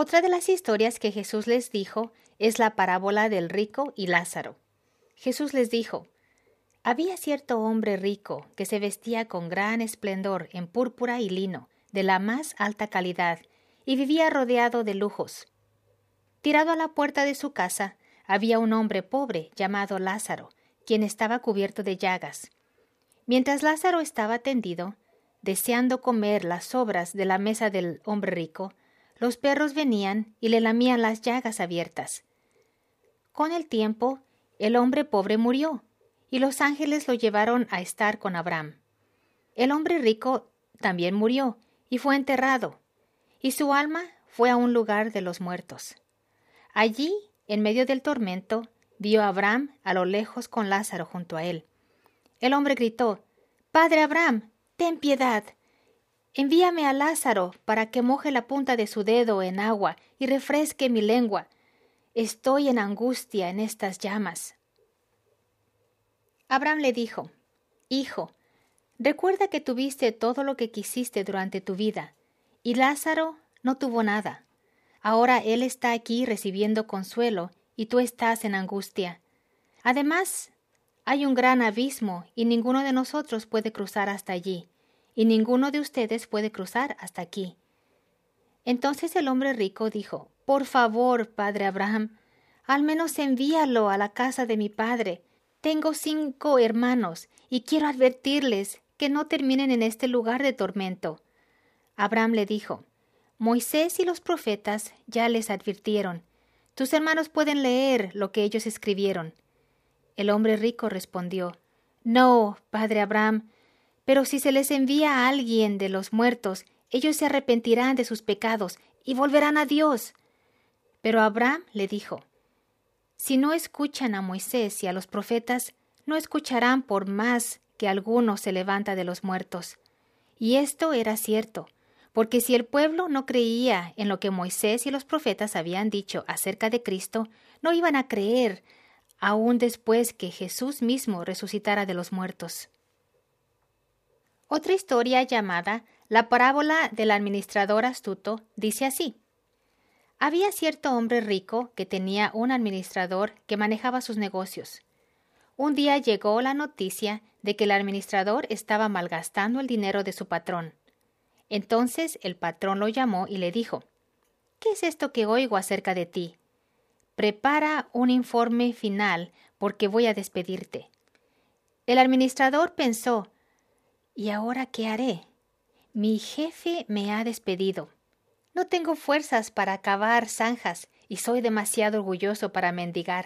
Otra de las historias que Jesús les dijo es la parábola del rico y Lázaro. Jesús les dijo: había cierto hombre rico que se vestía con gran esplendor en púrpura y lino, de la más alta calidad, y vivía rodeado de lujos. Tirado a la puerta de su casa, había un hombre pobre llamado Lázaro, quien estaba cubierto de llagas. Mientras Lázaro estaba tendido, deseando comer las sobras de la mesa del hombre rico, los perros venían y le lamían las llagas abiertas. Con el tiempo, el hombre pobre murió, y los ángeles lo llevaron a estar con Abraham. El hombre rico también murió y fue enterrado, y su alma fue a un lugar de los muertos. Allí, en medio del tormento, vio a Abraham a lo lejos con Lázaro junto a él. El hombre gritó: «Padre Abraham, ten piedad. Envíame a Lázaro para que moje la punta de su dedo en agua y refresque mi lengua. Estoy en angustia en estas llamas». Abraham le dijo: «Hijo, recuerda que tuviste todo lo que quisiste durante tu vida, y Lázaro no tuvo nada. Ahora él está aquí recibiendo consuelo y tú estás en angustia. Además, hay un gran abismo y ninguno de nosotros puede cruzar hasta allí, y ninguno de ustedes puede cruzar hasta aquí». Entonces el hombre rico dijo: «Por favor, padre Abraham, al menos envíalo a la casa de mi padre. Tengo 5 hermanos y quiero advertirles que no terminen en este lugar de tormento». Abraham le dijo: «Moisés y los profetas ya les advirtieron. Tus hermanos pueden leer lo que ellos escribieron». El hombre rico respondió: «No, padre Abraham, pero si se les envía a alguien de los muertos, ellos se arrepentirán de sus pecados y volverán a Dios». Pero Abraham le dijo: «Si no escuchan a Moisés y a los profetas, no escucharán por más que alguno se levanta de los muertos». Y esto era cierto, porque si el pueblo no creía en lo que Moisés y los profetas habían dicho acerca de Cristo, no iban a creer aún después que Jesús mismo resucitara de los muertos. Otra historia llamada la parábola del administrador astuto dice así: había cierto hombre rico que tenía un administrador que manejaba sus negocios. Un día llegó la noticia de que el administrador estaba malgastando el dinero de su patrón. Entonces el patrón lo llamó y le dijo: «¿Qué es esto que oigo acerca de ti? Prepara un informe final porque voy a despedirte». El administrador pensó: «¿Y ahora qué haré? Mi jefe me ha despedido. No tengo fuerzas para cavar zanjas y soy demasiado orgulloso para mendigar.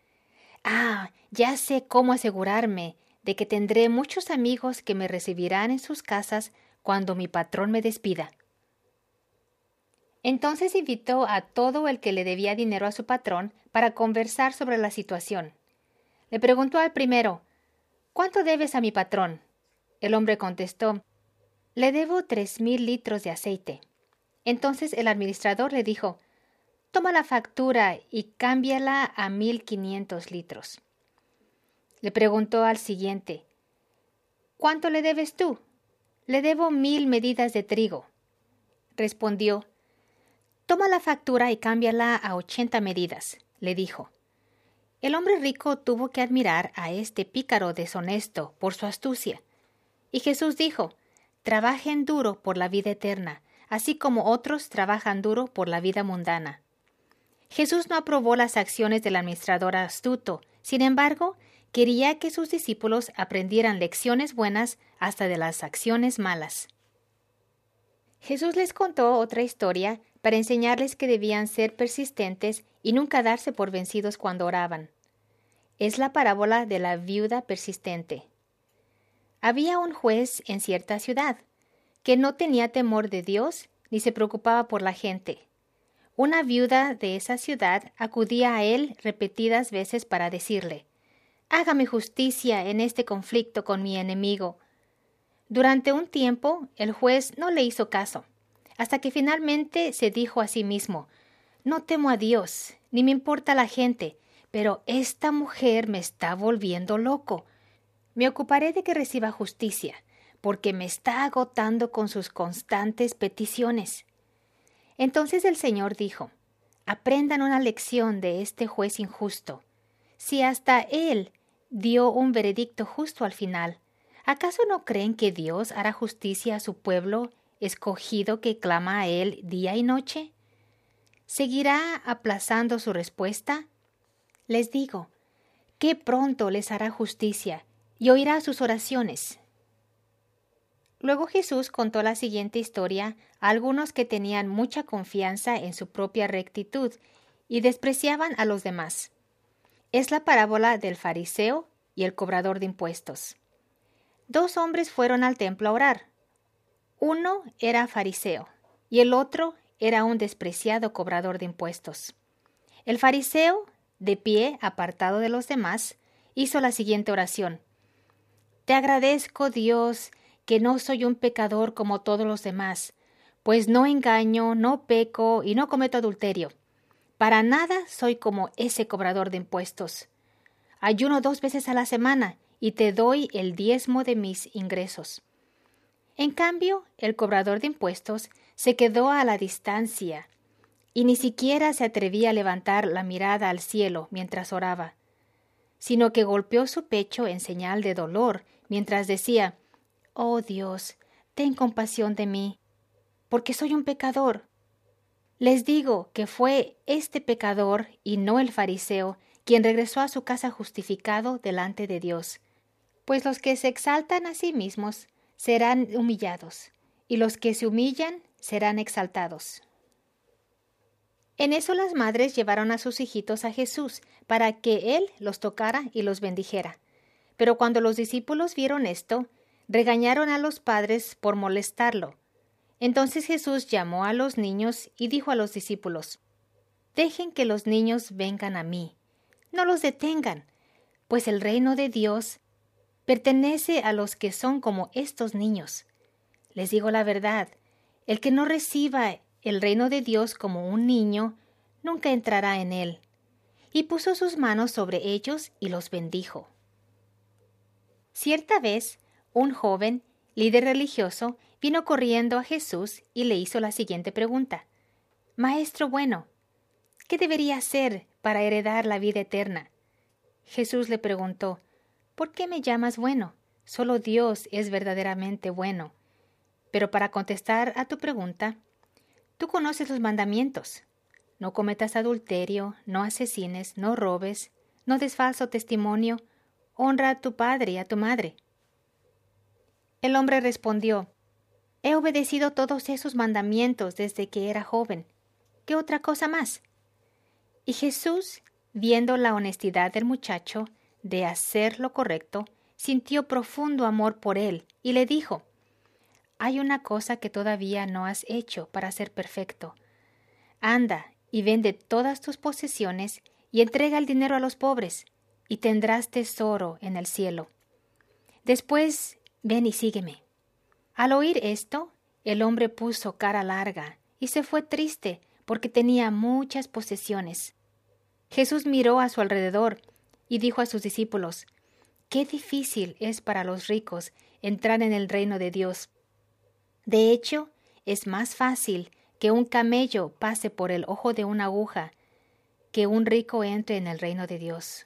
Ya sé cómo asegurarme de que tendré muchos amigos que me recibirán en sus casas cuando mi patrón me despida». Entonces invitó a todo el que le debía dinero a su patrón para conversar sobre la situación. Le preguntó al primero: «¿Cuánto debes a mi patrón?». El hombre contestó: «Le debo 3,000 litros de aceite». Entonces el administrador le dijo: «Toma la factura y cámbiala a 1,500 litros». Le preguntó al siguiente: «¿Cuánto le debes tú?». «Le debo 1,000 medidas de trigo». Respondió: «Toma la factura y cámbiala a 80 medidas», le dijo. El hombre rico tuvo que admirar a este pícaro deshonesto por su astucia. Y Jesús dijo: «Trabajen duro por la vida eterna, así como otros trabajan duro por la vida mundana». Jesús no aprobó las acciones del administrador astuto. Sin embargo, quería que sus discípulos aprendieran lecciones buenas hasta de las acciones malas. Jesús les contó otra historia para enseñarles que debían ser persistentes y nunca darse por vencidos cuando oraban. Es la parábola de la viuda persistente. Había un juez en cierta ciudad que no tenía temor de Dios ni se preocupaba por la gente. Una viuda de esa ciudad acudía a él repetidas veces para decirle: «Hágame justicia en este conflicto con mi enemigo». Durante un tiempo, el juez no le hizo caso, hasta que finalmente se dijo a sí mismo: «No temo a Dios, ni me importa la gente, pero esta mujer me está volviendo loco. Me ocuparé de que reciba justicia, porque me está agotando con sus constantes peticiones». Entonces el Señor dijo: aprendan una lección de este juez injusto. Si hasta él dio un veredicto justo al final, ¿acaso no creen que Dios hará justicia a su pueblo escogido que clama a él día y noche? ¿Seguirá aplazando su respuesta? Les digo, que pronto les hará justicia y oirá sus oraciones. Luego Jesús contó la siguiente historia a algunos que tenían mucha confianza en su propia rectitud y despreciaban a los demás. Es la parábola del fariseo y el cobrador de impuestos. 2 hombres fueron al templo a orar. Uno era fariseo y el otro era un despreciado cobrador de impuestos. El fariseo, de pie, apartado de los demás, hizo la siguiente oración: Te agradezco, Dios, que no soy un pecador como todos los demás, pues no engaño, no peco y no cometo adulterio. Para nada soy como ese cobrador de impuestos. Ayuno 2 veces a la semana y te doy el diezmo de mis ingresos. En cambio, el cobrador de impuestos se quedó a la distancia y ni siquiera se atrevía a levantar la mirada al cielo mientras oraba, sino que golpeó su pecho en señal de dolor mientras decía: Oh Dios, ten compasión de mí, porque soy un pecador. Les digo que fue este pecador y no el fariseo quien regresó a su casa justificado delante de Dios, pues los que se exaltan a sí mismos serán humillados, y los que se humillan serán exaltados. En eso las madres llevaron a sus hijitos a Jesús para que Él los tocara y los bendijera. Pero cuando los discípulos vieron esto, regañaron a los padres por molestarlo. Entonces Jesús llamó a los niños y dijo a los discípulos: Dejen que los niños vengan a mí, no los detengan, pues el reino de Dios pertenece a los que son como estos niños. Les digo la verdad, el que no reciba el reino de Dios como un niño, nunca entrará en él. Y puso sus manos sobre ellos y los bendijo. Cierta vez, un joven, líder religioso, vino corriendo a Jesús y le hizo la siguiente pregunta: Maestro bueno, ¿qué debería hacer para heredar la vida eterna? Jesús le preguntó: ¿Por qué me llamas bueno? Solo Dios es verdaderamente bueno. Pero para contestar a tu pregunta, tú conoces los mandamientos. No cometas adulterio, no asesines, no robes, no des falso testimonio, honra a tu padre y a tu madre. El hombre respondió: He obedecido todos esos mandamientos desde que era joven. ¿Qué otra cosa más? Y Jesús, viendo la honestidad del muchacho de hacer lo correcto, sintió profundo amor por él y le dijo: Hay una cosa que todavía no has hecho para ser perfecto. Anda y vende todas tus posesiones y entrega el dinero a los pobres, y tendrás tesoro en el cielo. Después, ven y sígueme. Al oír esto, el hombre puso cara larga y se fue triste porque tenía muchas posesiones. Jesús miró a su alrededor y dijo a sus discípulos: Qué difícil es para los ricos entrar en el reino de Dios. De hecho, es más fácil que un camello pase por el ojo de una aguja que un rico entre en el reino de Dios.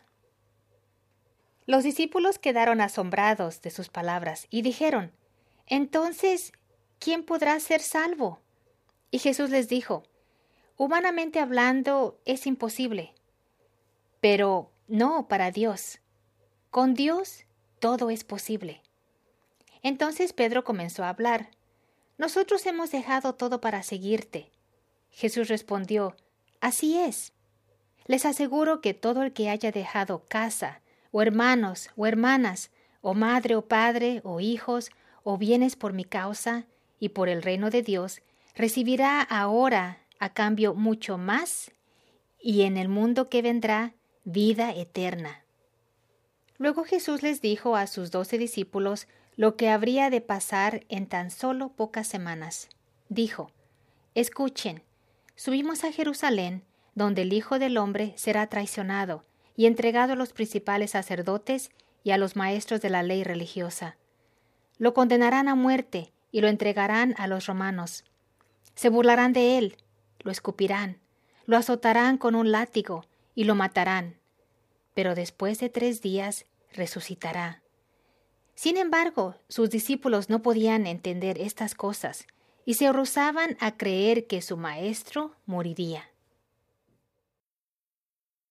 Los discípulos quedaron asombrados de sus palabras y dijeron: Entonces, ¿quién podrá ser salvo? Y Jesús les dijo: Humanamente hablando, es imposible, pero no para Dios. Con Dios todo es posible. Entonces Pedro comenzó a hablar: Nosotros hemos dejado todo para seguirte. Jesús respondió: Así es. Les aseguro que todo el que haya dejado casa, o hermanos, o hermanas, o madre, o padre, o hijos, o bienes por mi causa y por el reino de Dios, recibirá ahora a cambio mucho más, y en el mundo que vendrá, vida eterna. Luego Jesús les dijo a sus 12 discípulos lo que habría de pasar en tan solo pocas semanas. Dijo: Escuchen, subimos a Jerusalén, donde el Hijo del Hombre será traicionado y entregado a los principales sacerdotes y a los maestros de la ley religiosa. Lo condenarán a muerte y lo entregarán a los romanos. Se burlarán de él, lo escupirán, lo azotarán con un látigo y lo matarán. Pero después de 3 días resucitará. Sin embargo, sus discípulos no podían entender estas cosas y se rehusaban a creer que su maestro moriría.